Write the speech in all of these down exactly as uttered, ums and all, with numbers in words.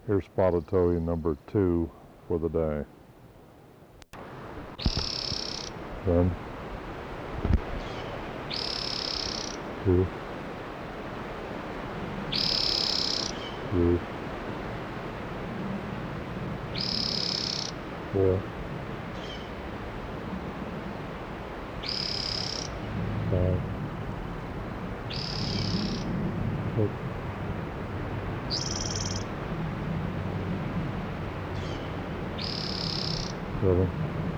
Here's spotted towing number two for the day. One, two, three, four, five, six, seven,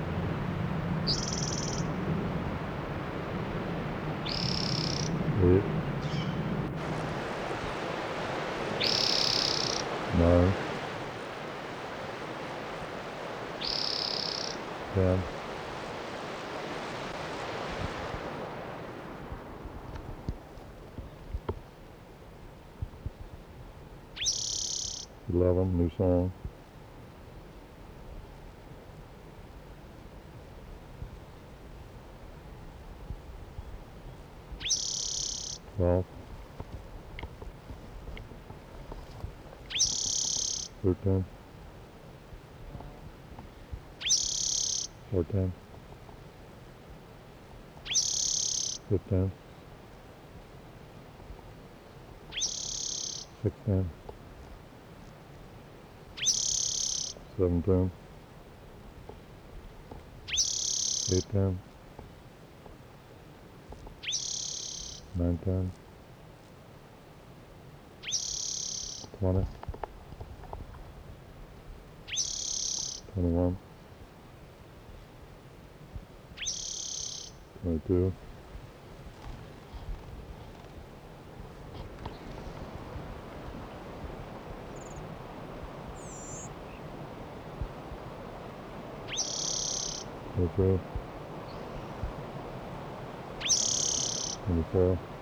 eight, nine, ten, eleven, new song, twelve, thirteen, fourteen, fifteen, sixteen, seventeen, eighteen, nineteen, twenty, twenty-one, twenty-two, twenty-three, twenty-four,